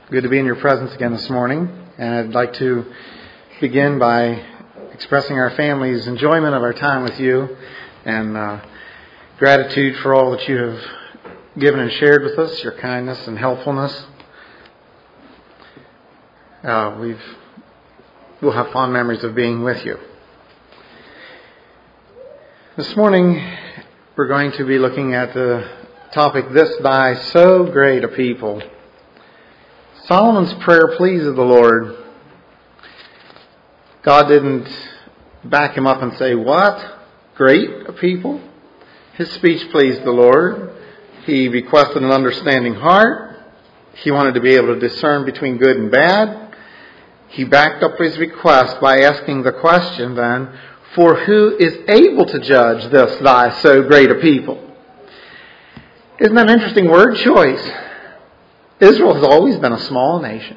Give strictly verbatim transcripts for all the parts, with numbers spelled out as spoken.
Good to be in your presence again this morning. And I'd like to begin by expressing our family's enjoyment of our time with you and uh, gratitude for all that you have given and shared with us, your kindness and helpfulness. Uh, we've we'll have fond memories of being with you. This morning we're going to be looking at the topic, "This thy so great a people." Solomon's prayer pleased the Lord. God didn't back him up and say, "What? Great a people?" His speech pleased the Lord. He requested an understanding heart. He wanted to be able to discern between good and bad. He backed up his request by asking the question then, "For who is able to judge this thy so great a people?" Isn't that an interesting word choice? Israel has always been a small nation.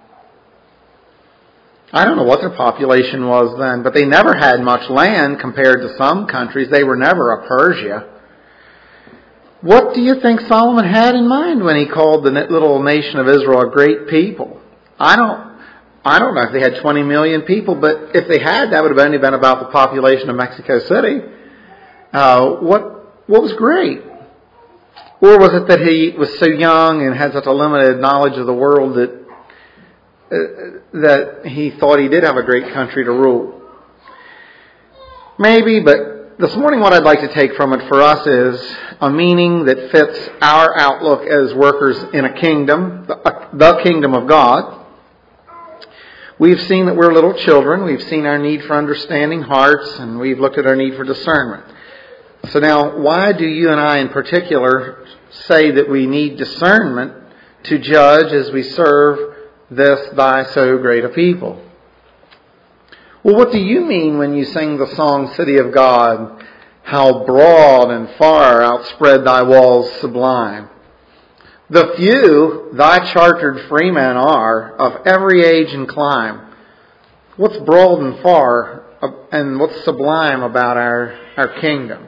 I don't know what their population was then, but they never had much land compared to some countries. They were never a Persia. What do you think Solomon had in mind when he called the little nation of Israel a great people? I don't, I don't know if they had twenty million people, but if they had, that would have only been about the population of Mexico City. Uh, what, what was great? Or was it that he was so young and had such a limited knowledge of the world that uh, that he thought he did have a great country to rule? Maybe, but this morning what I'd like to take from it for us is a meaning that fits our outlook as workers in a kingdom, the, the kingdom of God. We've seen that we're little children. We've seen our need for understanding hearts, and we've looked at our need for discernment. So now, why do you and I in particular say that we need discernment to judge as we serve this thy so great a people? Well, what do you mean when you sing the song City of God? How broad and far outspread thy walls sublime. The few thy chartered freemen are of every age and clime. What's broad and far and what's sublime about our, our kingdom?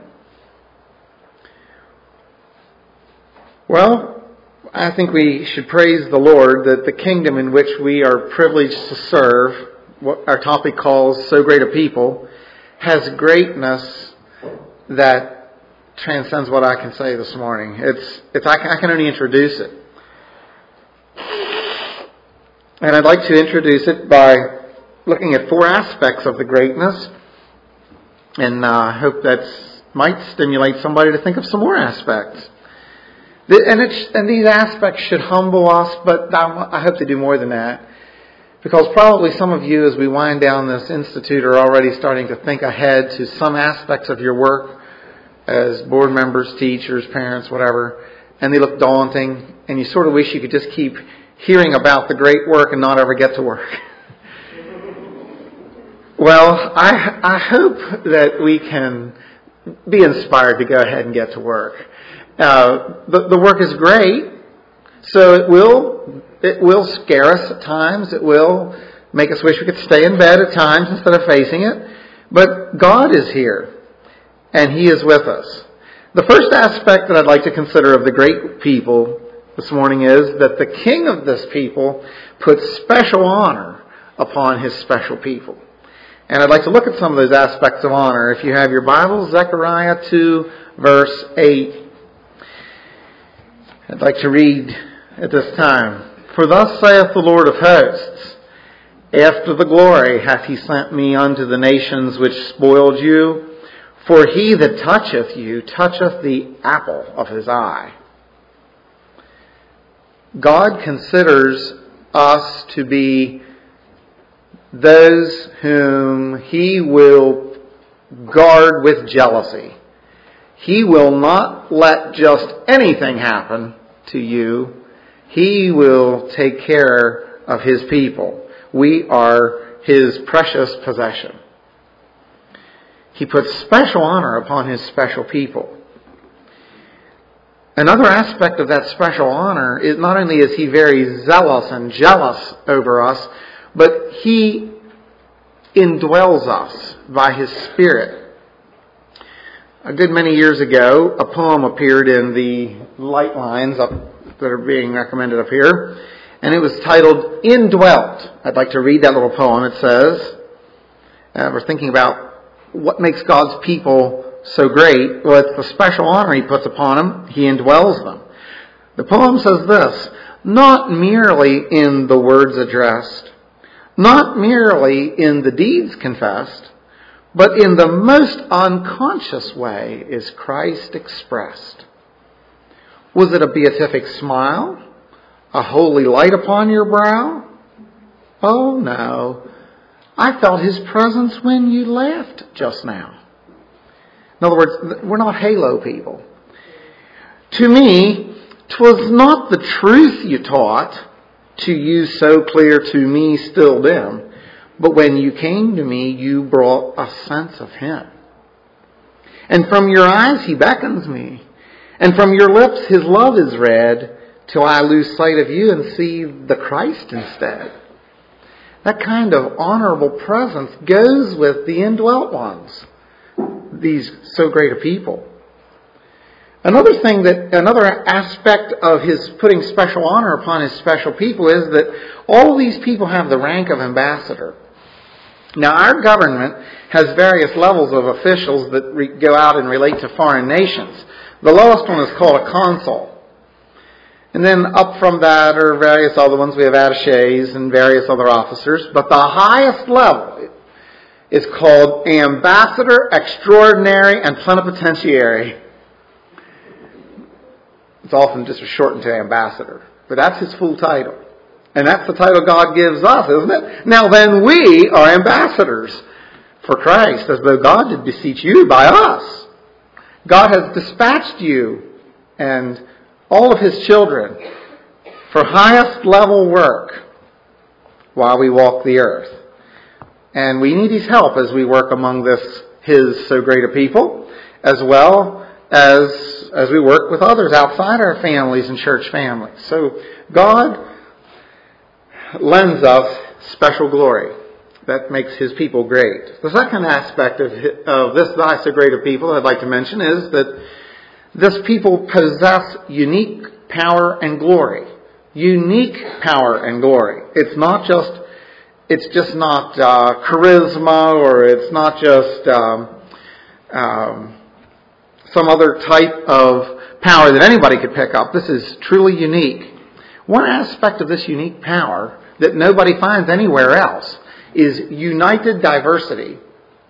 Well, I think we should praise the Lord that the kingdom in which we are privileged to serve, what our topic calls so great a people, has greatness that transcends what I can say this morning. It's, it's I can, I can only introduce it. And I'd like to introduce it by looking at four aspects of the greatness. And uh, I hope that might stimulate somebody to think of some more aspects. And, it's, and these aspects should humble us, but I hope to do more than that. Because probably some of you, as we wind down this institute, are already starting to think ahead to some aspects of your work as board members, teachers, parents, whatever. And they look daunting, and you sort of wish you could just keep hearing about the great work and not ever get to work. Well, I, I hope that we can be inspired to go ahead and get to work. Uh, the, the work is great, so it will it will scare us at times. It will make us wish we could stay in bed at times instead of facing it. But God is here, and He is with us. The first aspect that I'd like to consider of the great people this morning is that the King of this people puts special honor upon His special people. And I'd like to look at some of those aspects of honor. If you have your Bible, Zechariah two, verse eight. I'd like to read at this time. "For thus saith the Lord of hosts, after the glory hath He sent me unto the nations which spoiled you. For he that toucheth you toucheth the apple of His eye." God considers us to be those whom He will guard with jealousy. He will not let just anything happen to you. He will take care of His people. We are His precious possession. He puts special honor upon His special people. Another aspect of that special honor is not only is He very zealous and jealous over us, but He indwells us by His Spirit. A good many years ago, a poem appeared in the light lines up that are being recommended up here. And it was titled Indwelt. I'd like to read that little poem. It says, uh, we're thinking about what makes God's people so great. Well, it's the special honor He puts upon them. He indwells them. The poem says this: not merely in the words addressed, not merely in the deeds confessed, but in the most unconscious way is Christ expressed. Was it a beatific smile? A holy light upon your brow? Oh no, I felt His presence when you laughed just now. In other words, we're not halo people. To me, 'twas not the truth you taught, to you so clear, to me still dim, but when you came to me, you brought a sense of Him. And from your eyes He beckons me, and from your lips His love is read, till I lose sight of you and see the Christ instead. That kind of honorable presence goes with the indwelt ones, these so great a people. Another thing that, another aspect of His putting special honor upon His special people is that all of these people have the rank of ambassador. Now, our government has various levels of officials that re- go out and relate to foreign nations. The lowest one is called a consul. And then up from that are various other ones. We have attaches and various other officers. But the highest level is called Ambassador Extraordinary and Plenipotentiary. It's often just shortened to ambassador. But that's his full title. And that's the title God gives us, isn't it? Now then, we are ambassadors for Christ, as though God did beseech you by us. God has dispatched you and all of His children for highest level work while we walk the earth. And we need His help as we work among this His so great a people, as well as as we work with others outside our families and church families. So God lends us special glory that makes His people great. The second aspect of, of this thy so great a people that I'd like to mention is that this people possess unique power and glory. Unique power and glory. It's not just, it's just not uh, charisma, or it's not just um, um, some other type of power that anybody could pick up. This is truly unique. One aspect of this unique power that nobody finds anywhere else is united diversity.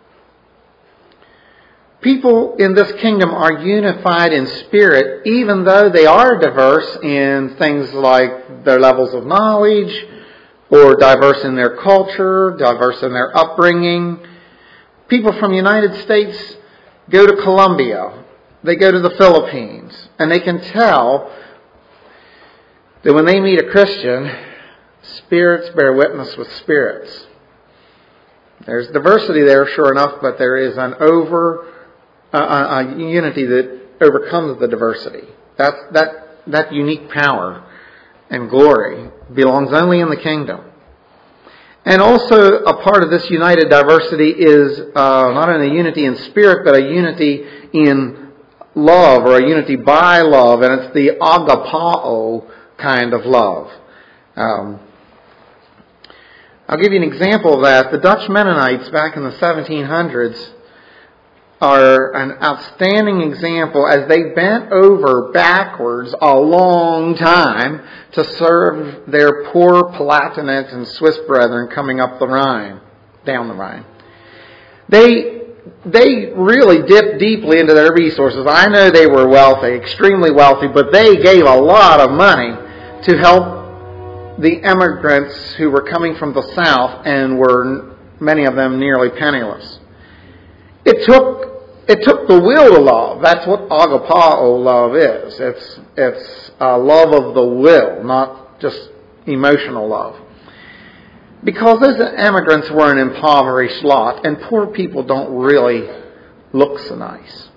People in this kingdom are unified in spirit, even though they are diverse in things like their levels of knowledge, or diverse in their culture, diverse in their upbringing. People from the United States go to Colombia, they go to the Philippines, and they can tell that when they meet a Christian, spirits bear witness with spirits. There's diversity there, sure enough, but there is an over a, a, a unity that overcomes the diversity. That that that unique power and glory belongs only in the kingdom. And also a part of this united diversity is uh, not only a unity in spirit, but a unity in love, or a unity by love, and it's the agapao kind of love. Um, I'll give you an example of that. The Dutch Mennonites back in the seventeen hundreds are an outstanding example, as they bent over backwards a long time to serve their poor Palatinate and Swiss brethren coming up the Rhine, down the Rhine. They they really dipped deeply into their resources. I know they were wealthy, extremely wealthy, but they gave a lot of money to help the immigrants who were coming from the south and were, many of them, nearly penniless. It took it took the will to love. That's what agapao love is. It's it's a love of the will, not just emotional love. Because those immigrants were an impoverished lot, and poor people don't really look so nice.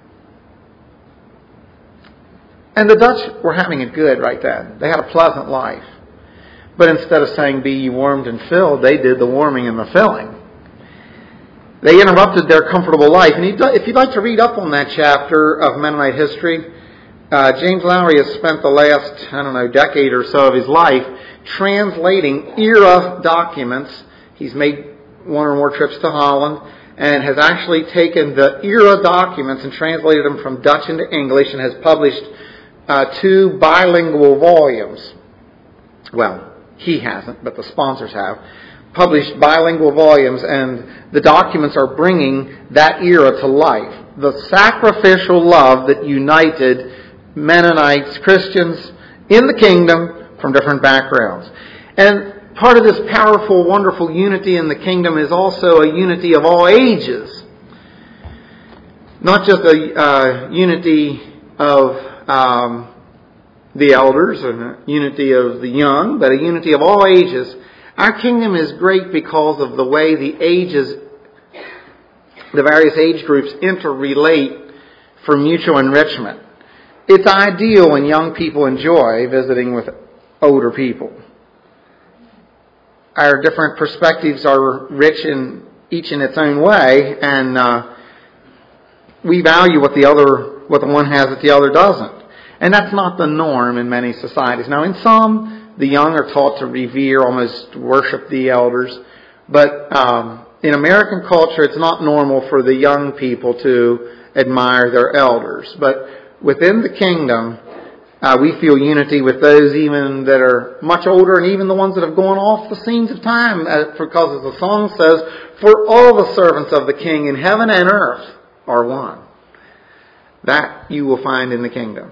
And the Dutch were having it good right then. They had a pleasant life. But instead of saying, be ye warmed and filled, they did the warming and the filling. They interrupted their comfortable life. And if you'd like to read up on that chapter of Mennonite history, uh, James Lowry has spent the last, I don't know, decade or so of his life translating era documents. He's made one or more trips to Holland and has actually taken the era documents and translated them from Dutch into English and has published uh, two bilingual volumes. Well, he hasn't, but the sponsors have. Published bilingual volumes, and the documents are bringing that era to life. The sacrificial love that united Mennonites, Christians in the kingdom from different backgrounds. And part of this powerful, wonderful unity in the kingdom is also a unity of all ages. Not just a uh, unity of um, the elders and a unity of the young, but a unity of all ages. Our kingdom is great because of the way the ages, the various age groups interrelate for mutual enrichment. It's ideal when young people enjoy visiting with older people. Our different perspectives are rich in each in its own way, and uh, we value what the other, what the one has that the other doesn't. And that's not the norm in many societies. Now, in some, the young are taught to revere, almost worship the elders. But um, in American culture, it's not normal for the young people to admire their elders. But within the kingdom, uh, we feel unity with those even that are much older and even the ones that have gone off the scenes of time. Uh, because as the song says, for all the servants of the King in heaven and earth are one. That you will find in the kingdom.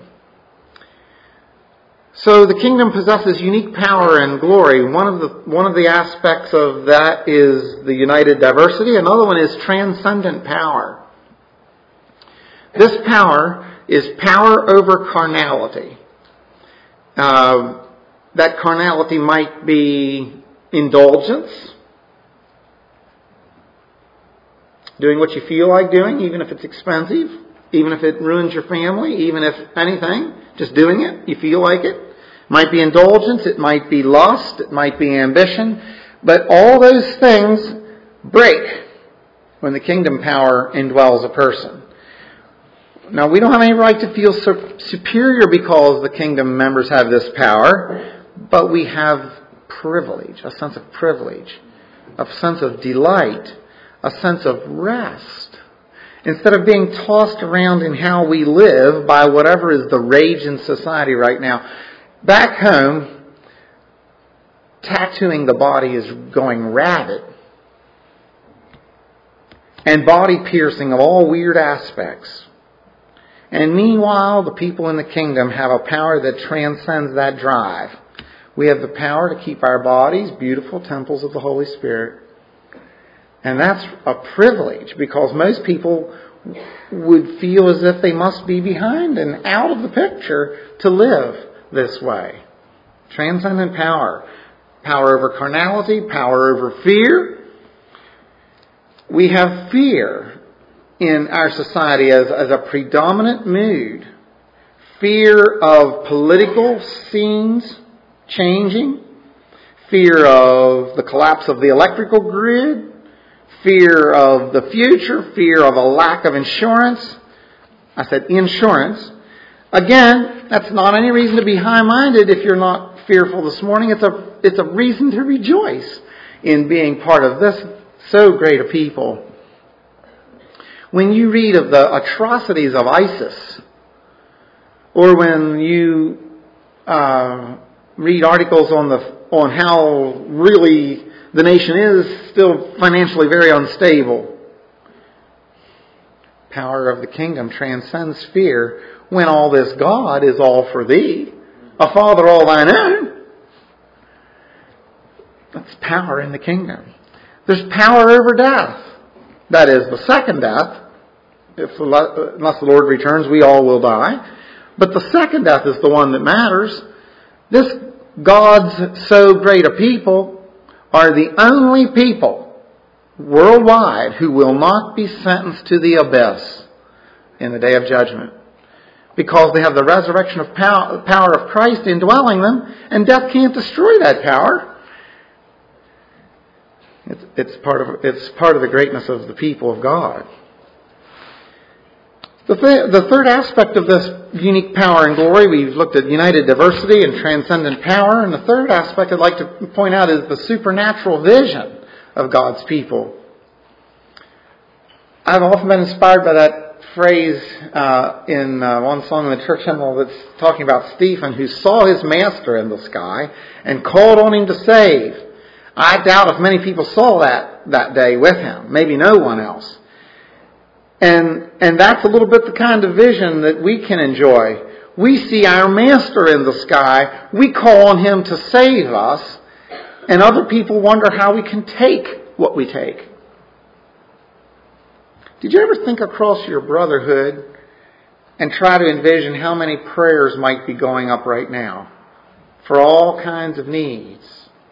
So the kingdom possesses unique power and glory. One of the one of the aspects of that is the united diversity. Another one is transcendent power. This power is power over carnality. Uh, that carnality might be indulgence, doing what you feel like doing, even if it's expensive, even if it ruins your family, even if anything, just doing it, you feel like it. It might be indulgence, it might be lust, it might be ambition, but all those things break when the kingdom power indwells a person. Now, we don't have any right to feel superior because the kingdom members have this power, but we have privilege, a sense of privilege, a sense of delight, a sense of rest. Instead of being tossed around in how we live by whatever is the rage in society right now. Back home, tattooing the body is going rabid. And body piercing of all weird aspects. And meanwhile, the people in the kingdom have a power that transcends that drive. We have the power to keep our bodies beautiful temples of the Holy Spirit. And that's a privilege because most people would feel as if they must be behind and out of the picture to live this way. Transcendent power. Power over carnality, power over fear. We have fear in our society as, as a predominant mood. Fear of political scenes changing. Fear of the collapse of the electrical grid. Fear of the future, fear of a lack of insurance. I said insurance. Again, that's not any reason to be high-minded if you're not fearful this morning. It's a, it's a reason to rejoice in being part of this so great a people. When you read of the atrocities of ISIS, or when you uh, read articles on the on how really the nation is still financially very unstable. Power of the kingdom transcends fear when all this God is all for thee, a Father all thine own. That's power in the kingdom. There's power over death. That is the second death. If, unless the Lord returns, we all will die. But the second death is the one that matters. This God's so great a people are the only people worldwide who will not be sentenced to the abyss in the day of judgment. Because they have the resurrection of power, power of Christ indwelling them, and death can't destroy that power. It's, it's part of it's part of the greatness of the people of God. The, th- the third aspect of this unique power and glory, we've looked at united diversity and transcendent power. And the third aspect I'd like to point out is the supernatural vision of God's people. I've often been inspired by that phrase uh, in uh, one song in the church hymnal that's talking about Stephen, who saw his master in the sky and called on him to save. I doubt if many people saw that that day with him. Maybe no one else. And and that's a little bit the kind of vision that we can enjoy. We see our master in the sky. We call on him to save us. And other people wonder how we can take what we take. Did you ever think across your brotherhood and try to envision how many prayers might be going up right now for all kinds of needs?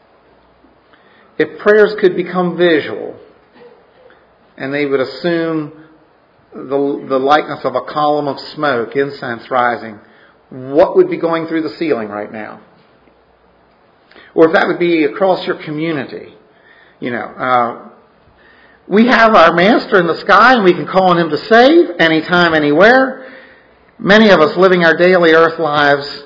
If prayers could become visual and they would assume the, the likeness of a column of smoke, incense rising, what would be going through the ceiling right now? Or if that would be across your community, you know, uh, we have our master in the sky and we can call on him to save anytime, anywhere. Many of us living our daily earth lives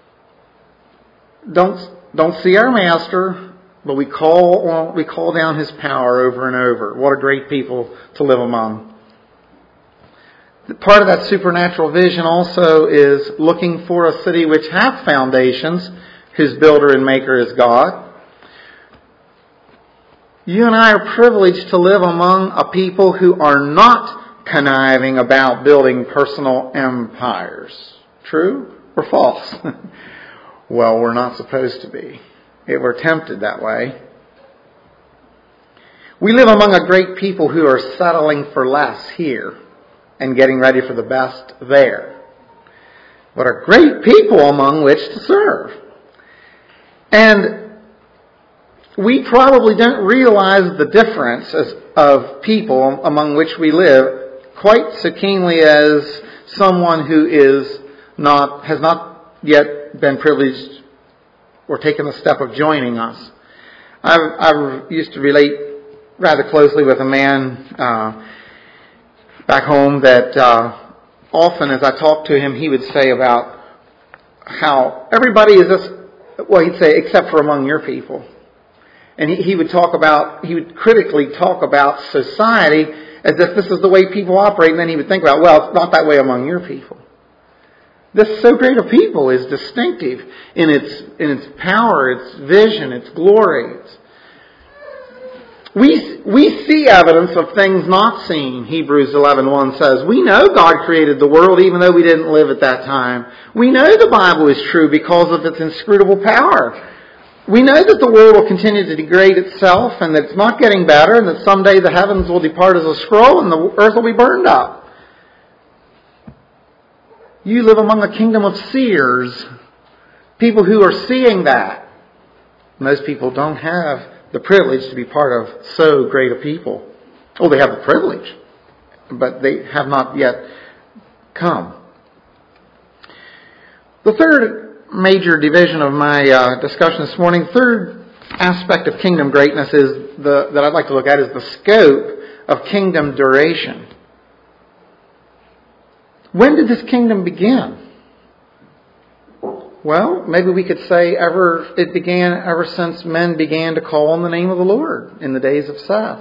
don't, don't see our master, but we call on, we call down his power over and over. What a great people to live among. Part of that supernatural vision also is looking for a city which hath foundations, whose builder and maker is God. You and I are privileged to live among a people who are not conniving about building personal empires. True or false? Well, we're not supposed to be. We're tempted that way. We live among a great people who are settling for less here and getting ready for the best there. What a great people among which to serve. And we probably don't realize the difference as, of people among which we live quite so keenly as someone who is not has not yet been privileged or taken the step of joining us. I've, I've used to relate rather closely with a man uh, back home that uh, often as I talked to him, he would say about how everybody is this, well, he'd say, except for among your people. And he, he would talk about, he would critically talk about society as if this is the way people operate. And then he would think about, well, it's not that way among your people. This so great a people is distinctive in its in its power, its vision, its glory. It's, we we see evidence of things not seen. Hebrews eleven one says, we know God created the world even though we didn't live at that time. We know the Bible is true because of its inscrutable power. We know that the world will continue to degrade itself and that it's not getting better and that someday the heavens will depart as a scroll and the earth will be burned up. You live among a kingdom of seers, people who are seeing that. Most people don't have the privilege to be part of so great a people. Oh, they have the privilege, but they have not yet come. The third major division of my uh, discussion this morning, third aspect of kingdom greatness is the that I'd like to look at is the scope of kingdom duration. When did this kingdom begin? Well, maybe we could say ever it began ever since men began to call on the name of the Lord in the days of Seth.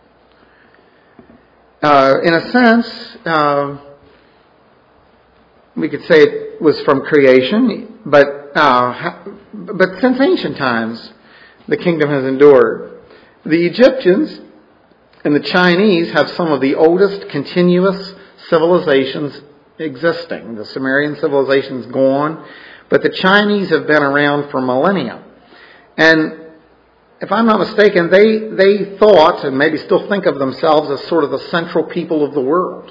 Uh, in a sense, uh, we could say it was from creation, but uh, but since ancient times, the kingdom has endured. The Egyptians and the Chinese have some of the oldest continuous civilizations existing. The Sumerian civilization is gone, but the Chinese have been around for millennia. And if I'm not mistaken, they they thought, and maybe still think of themselves as sort of the central people of the world.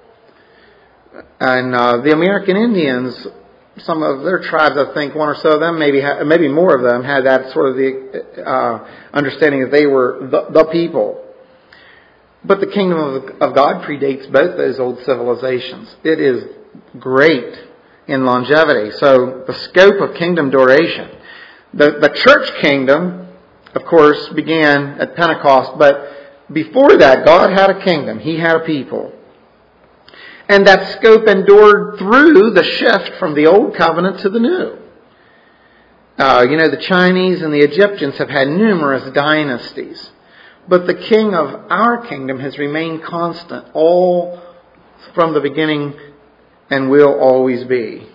And uh, the American Indians, some of their tribes, I think one or so of them, maybe ha- maybe more of them, had that sort of the uh, understanding that they were the, the people. But the kingdom of, of God predates both those old civilizations. It is great in longevity. So the scope of kingdom duration. The, the church kingdom, of course, began at Pentecost. But before that, God had a kingdom. He had a people. And that scope endured through the shift from the old covenant to the new. Uh, you know, the Chinese and the Egyptians have had numerous dynasties. But the king of our kingdom has remained constant all from the beginning and will always be.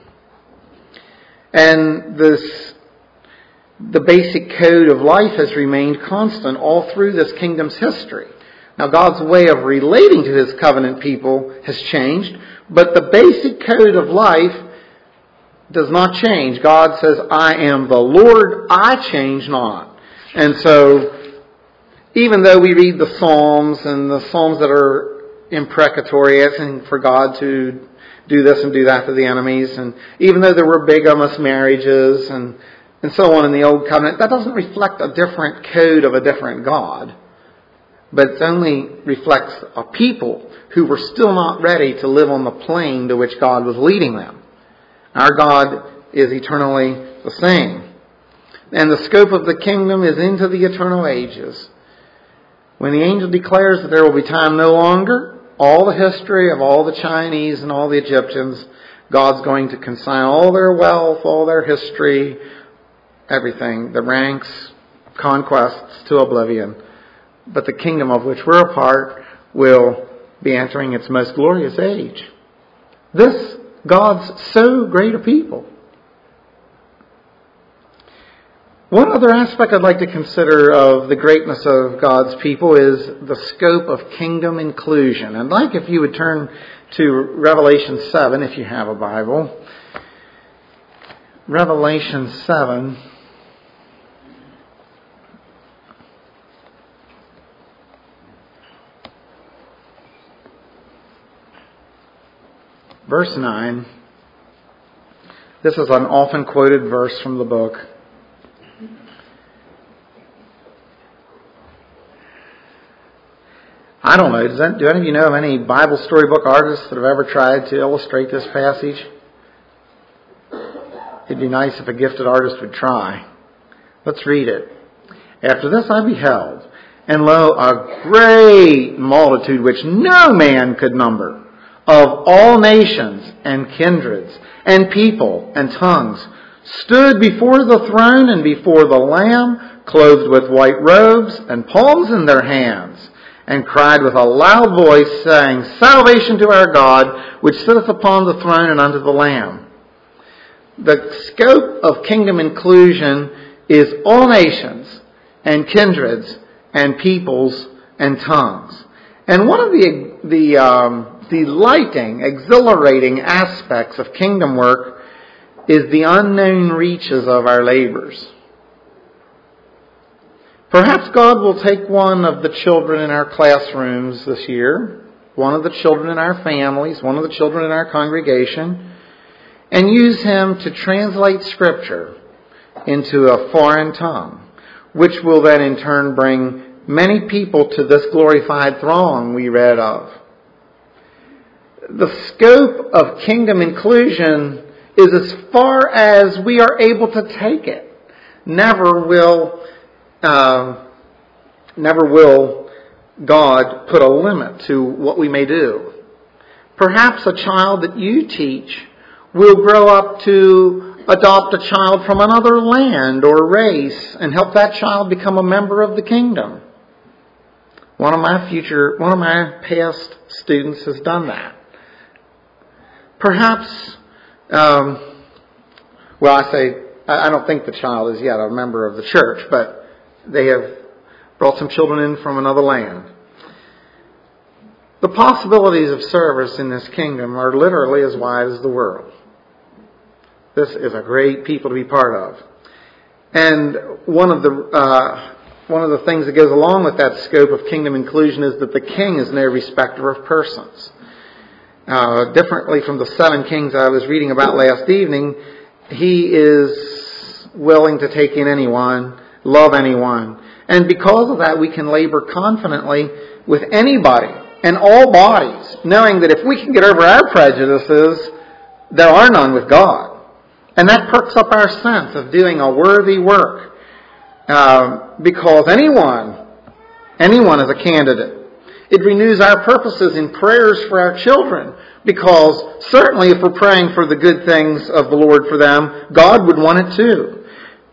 And this, the basic code of life has remained constant all through this kingdom's history. Now, God's way of relating to His covenant people has changed, but the basic code of life does not change. God says, I am the Lord, I change not. And so, even though we read the Psalms and the Psalms that are imprecatory, asking for God to do this and do that to the enemies, and even though there were bigamous marriages and, and so on in the Old Covenant, that doesn't reflect a different code of a different God. But it only reflects a people who were still not ready to live on the plane to which God was leading them. Our God is eternally the same. And the scope of the kingdom is into the eternal ages. When the angel declares that there will be time no longer, all the history of all the Chinese and all the Egyptians, God's going to consign all their wealth, all their history, everything, the ranks, conquests to oblivion. But the kingdom of which we're a part will be entering its most glorious age. This God's so great a people. One other aspect I'd like to consider of the greatness of God's people is the scope of kingdom inclusion. I'd like if you would turn to Revelation seven, if you have a Bible. Revelation seven. Verse nine. This is an often quoted verse from the book. I don't know, does that, do any of you know of any Bible storybook artists that have ever tried to illustrate this passage? It'd be nice if a gifted artist would try. Let's read it. After this I beheld, and lo, a great multitude which no man could number, of all nations and kindreds and people and tongues, stood before the throne and before the Lamb, clothed with white robes and palms in their hands, and cried with a loud voice, saying, Salvation to our God, which sitteth upon the throne and unto the Lamb. The scope of kingdom inclusion is all nations and kindreds and peoples and tongues. And one of the, the um, delighting, exhilarating aspects of kingdom work is the unknown reaches of our labors. Perhaps God will take one of the children in our classrooms this year, one of the children in our families, one of the children in our congregation, and use him to translate Scripture into a foreign tongue, which will then in turn bring many people to this glorified throng we read of. The scope of kingdom inclusion is as far as we are able to take it. Never will Uh, never will God put a limit to what we may do. Perhaps a child that you teach will grow up to adopt a child from another land or race and help that child become a member of the kingdom. One of my future, one of my past students has done that. Perhaps, um, well, I say, I don't think the child is yet a member of the church, but they have brought some children in from another land. The possibilities of service in this kingdom are literally as wide as the world. This is a great people to be part of. And one of the uh, one of the things that goes along with that scope of kingdom inclusion is that the king is no respecter of persons. Uh, differently from the seven kings I was reading about last evening, he is willing to take in anyone, love anyone. And because of that, we can labor confidently with anybody and all bodies, knowing that if we can get over our prejudices, there are none with God. And that perks up our sense of doing a worthy work. Uh, because anyone, anyone is a candidate. It renews our purposes in prayers for our children Because certainly if we're praying for the good things of the Lord for them, God would want it too.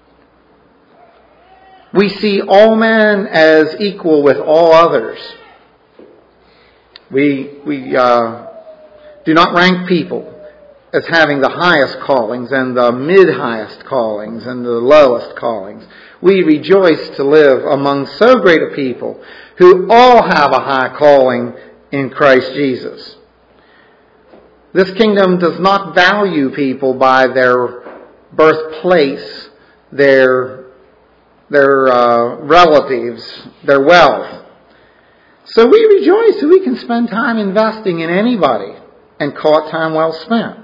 We see all men as equal with all others. We, we uh, do not rank people as having the highest callings and the mid-highest callings and the lowest callings. We rejoice to live among so great a people who all have a high calling in Christ Jesus. This kingdom does not value people by their birthplace, their, their uh, relatives, their wealth. So we rejoice that we can spend time investing in anybody and call it time well spent.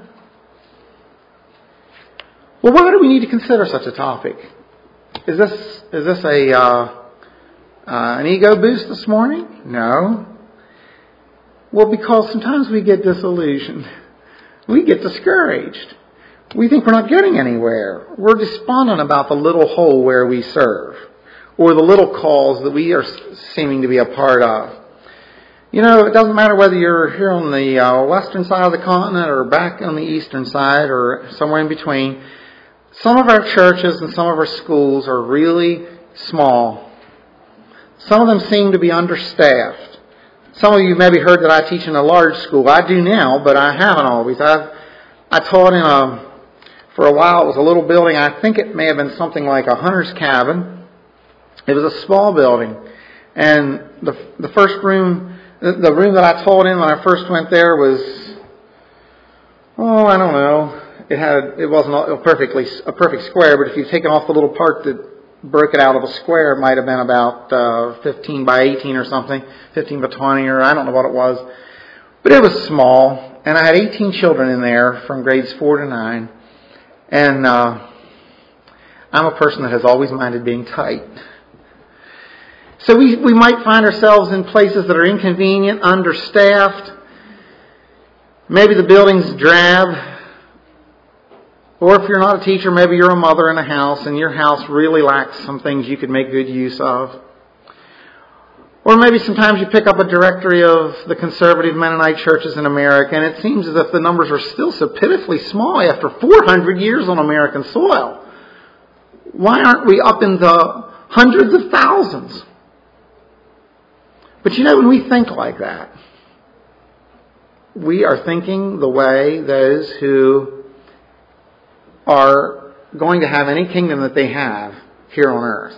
Well, why do we need to consider such a topic? Is this is this a uh, uh, an ego boost this morning? No. Well, because sometimes we get disillusioned. We get discouraged. We think we're not getting anywhere. We're despondent about the little hole where we serve, or the little calls that we are seeming to be a part of. You know, it doesn't matter whether you're here on the uh, western side of the continent or back on the eastern side or somewhere in between. Some of our churches and some of our schools are really small. Some of them seem to be understaffed. Some of you maybe heard that I teach in a large school. I do now, but I haven't always. I've I taught in a, for a while it was a little building. I think it may have been something like a hunter's cabin. It was a small building. And the the first room, the room that I taught in when I first went there was, oh, I don't know. It had it wasn't a perfectly a perfect square, but if you've taken off the little part that broke it out of a square, it might have been about uh, fifteen by eighteen or something, fifteen by twenty, or I don't know what it was. But it was small, and I had eighteen children in there from grades four to nine. And uh, I'm a person that has always minded being tight. So we, we might find ourselves in places that are inconvenient, understaffed. Maybe the building's drab. Or if you're not a teacher, maybe you're a mother in a house and your house really lacks some things you could make good use of. Or maybe sometimes you pick up a directory of the conservative Mennonite churches in America and it seems as if the numbers are still so pitifully small after four hundred years on American soil. Why aren't we up in the hundreds of thousands? But you know, when we think like that, we are thinking the way those who are going to have any kingdom that they have here on earth.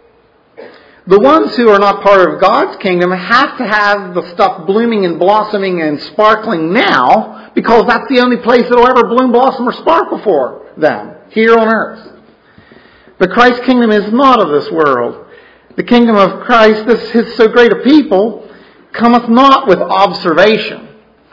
The ones who are not part of God's kingdom have to have the stuff blooming and blossoming and sparkling now, because that's the only place that will ever bloom, blossom, or sparkle for them here on earth. But Christ's kingdom is not of this world. The kingdom of Christ, this his so great a people, cometh not with observation.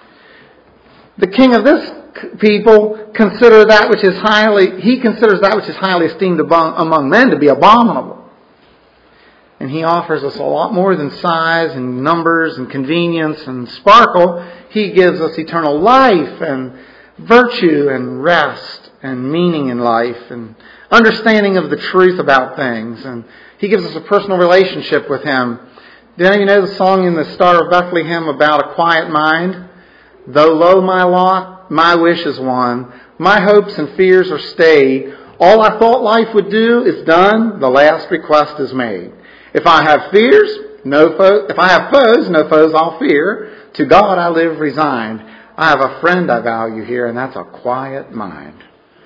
The king of this people consider that which is highly, he considers that which is highly esteemed among men to be abominable. And he offers us a lot more than size and numbers and convenience and sparkle. He gives us eternal life and virtue and rest and meaning in life and understanding of the truth about things. And he gives us a personal relationship with him. Did any of you know the song in the Star of Bethlehem about a quiet mind? Though low my lot, my wish is won. My hopes and fears are stayed. All I thought life would do is done. The last request is made. If I have fears, no foe. If I have foes, no foes I'll fear. To God I live resigned. I have a friend I value here, and that's a quiet mind.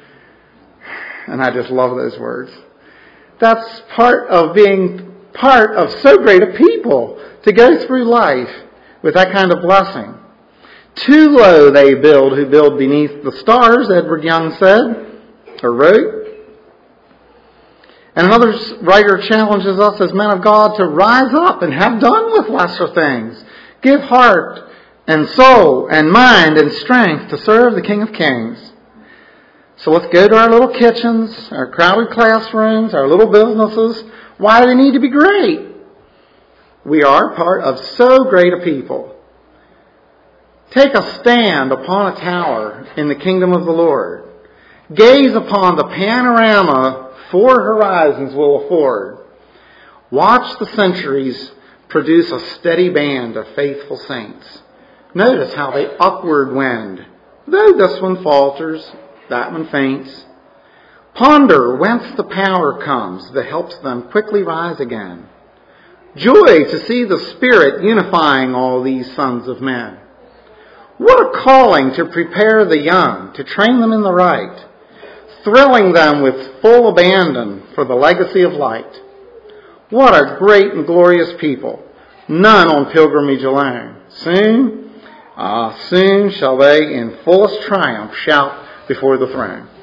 And I just love those words. That's part of being part of so great a people, to go through life with that kind of blessing. Too low they build who build beneath the stars, Edward Young said, or wrote. And another writer challenges us as men of God to rise up and have done with lesser things. Give heart and soul and mind and strength to serve the King of Kings. So let's go to our little kitchens, our crowded classrooms, our little businesses. Why do they need to be great? We are part of so great a people. Take a stand upon a tower in the kingdom of the Lord. Gaze upon the panorama four horizons will afford. Watch the centuries produce a steady band of faithful saints. Notice how they upward wend. Though this one falters, that one faints. Ponder whence the power comes that helps them quickly rise again. Joy to see the Spirit unifying all these sons of men. What a calling to prepare the young, to train them in the right, thrilling them with full abandon for the legacy of light. What a great and glorious people, none on pilgrimage alone. Soon, ah, soon shall they in fullest triumph shout before the throne.